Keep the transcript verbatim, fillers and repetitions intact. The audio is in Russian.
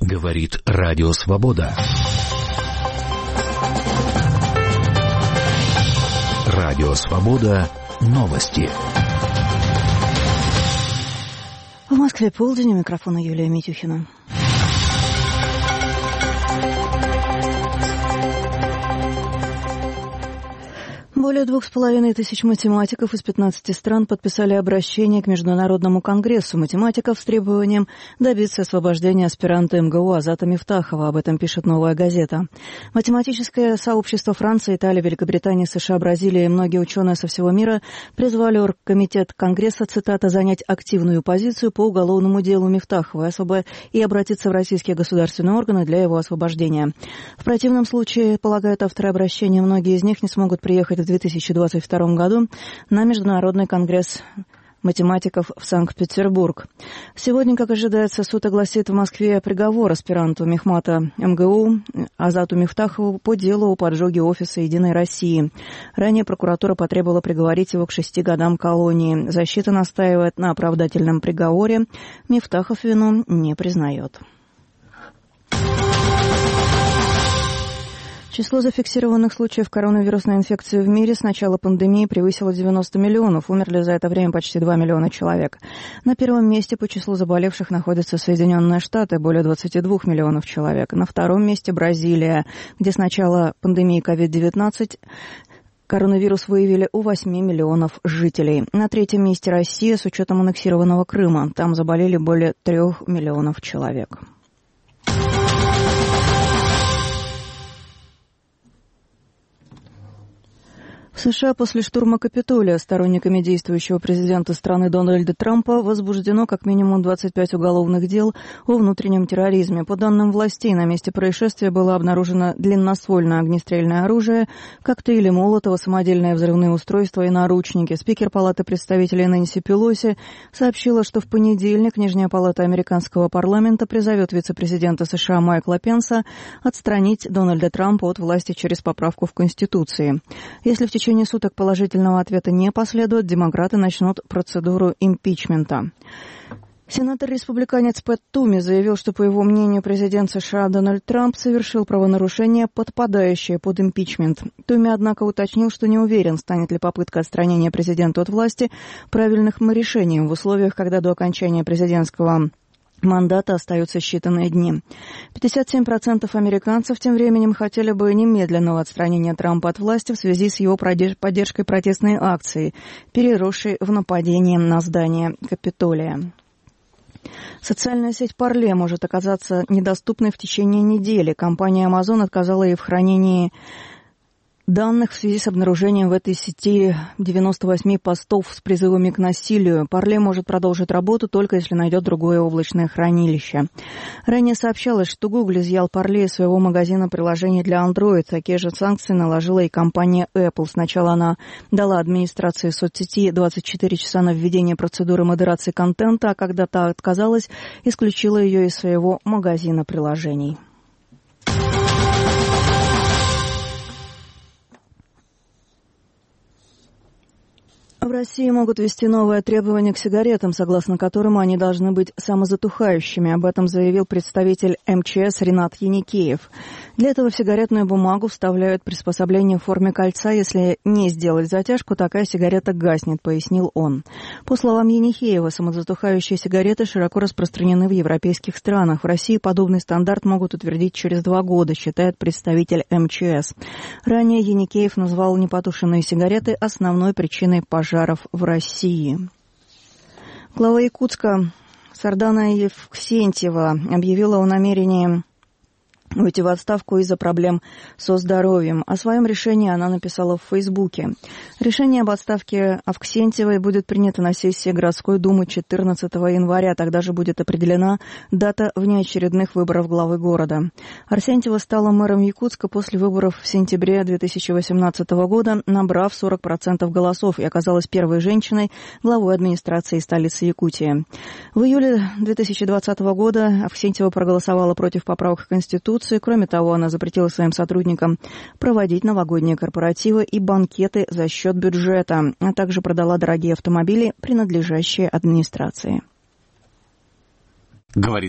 Говорит Радио Свобода. Радио Свобода. Новости. В Москве полдень. У микрофона Юлия Митюхина. Более двух с половиной тысяч математиков из пятнадцати стран подписали обращение к Международному конгрессу математиков с требованием добиться освобождения аспиранта эм гэ у Азата Мифтахова. Об этом пишет «Новая газета». Математическое сообщество Франции, Италии, Великобритании, США, Бразилии и многие ученые со всего мира призвали оргкомитет Конгресса, цитата, «занять активную позицию по уголовному делу Мифтахова и, особо, и обратиться в российские государственные органы для его освобождения». В противном случае, полагают авторы обращения, многие из них не смогут приехать в две тысячи двадцать втором году на Международный конгресс математиков в Санкт-Петербург. Сегодня, как ожидается, суд огласит в Москве приговор аспиранту мехмата эм гэ у Азату Мифтахову по делу о поджоге офиса «Единой России». Ранее прокуратура потребовала приговорить его к шести годам колонии. Защита настаивает на оправдательном приговоре. Мифтахов вину не признает. Число зафиксированных случаев коронавирусной инфекции в мире с начала пандемии превысило девяносто миллионов. Умерли за это время почти два миллиона человек. На первом месте по числу заболевших находятся Соединенные Штаты, более двадцати двух миллионов человек. На втором месте Бразилия, где с начала пандемии ковид девятнадцать коронавирус выявили у восьми миллионов жителей. На третьем месте Россия с учетом аннексированного Крыма. Там заболели более трех миллионов человек. В США после штурма Капитолия сторонниками действующего президента страны Дональда Трампа возбуждено как минимум двадцать пять уголовных дел о внутреннем терроризме. По данным властей, на месте происшествия было обнаружено длинноствольное огнестрельное оружие, коктейли Молотова, самодельные взрывные устройства и наручники. Спикер Палаты представителей Нэнси Пелоси сообщила, что в понедельник Нижняя палата американского парламента призовет вице-президента США Майкла Пенса отстранить Дональда Трампа от власти через поправку в Конституции. Если в течение В течение суток положительного ответа не последует, демократы начнут процедуру импичмента. Сенатор-республиканец Пэт Туми заявил, что, по его мнению, президент США Дональд Трамп совершил правонарушение, подпадающее под импичмент. Туми, однако, уточнил, что не уверен, станет ли попытка отстранения президента от власти правильным решением в условиях, когда до окончания президентского мандата остаются считанные дни. пятьдесят семь процентов американцев тем временем хотели бы немедленного отстранения Трампа от власти в связи с его поддержкой протестной акции, переросшей в нападение на здание Капитолия. Социальная сеть Parler может оказаться недоступной в течение недели. Компания Amazon отказала ей в хранении данных в связи с обнаружением в этой сети девяноста восьми постов с призывами к насилию. Parler может продолжить работу только если найдет другое облачное хранилище. Ранее сообщалось, что Google изъял Parler из своего магазина приложений для Android. Такие же санкции наложила и компания Apple. Сначала она дала администрации соцсети двадцать четыре часа на введение процедуры модерации контента, а когда та отказалась, исключила ее из своего магазина приложений. В России могут ввести новое требование к сигаретам, согласно которому они должны быть самозатухающими. Об этом заявил представитель эм че эс Ринат Еникеев. Для этого в сигаретную бумагу вставляют приспособление в форме кольца. Если не сделать затяжку, такая сигарета гаснет, пояснил он. По словам Еникеева, самозатухающие сигареты широко распространены в европейских странах. В России подобный стандарт могут утвердить через два года, считает представитель эм че эс. Ранее Еникеев назвал непотушенные сигареты основной причиной пожара в России. Глава Якутска Сардана Евксентьева объявила о намерении уйти в отставку из-за проблем со здоровьем. О своем решении она написала в Фейсбуке. Решение об отставке Авксентьевой будет принято на сессии городской думы четырнадцатого января. Тогда же будет определена дата внеочередных выборов главы города. Арсентьева стала мэром Якутска после выборов в сентябре две тысячи восемнадцатого года, набрав сорок процентов голосов, и оказалась первой женщиной главой администрации столицы Якутии. В июле две тысячи двадцатого года Авксентьева проголосовала против поправок в Конституцию. Кроме того, она запретила своим сотрудникам проводить новогодние корпоративы и банкеты за счет бюджета, а также продала дорогие автомобили, принадлежащие администрации. Говорит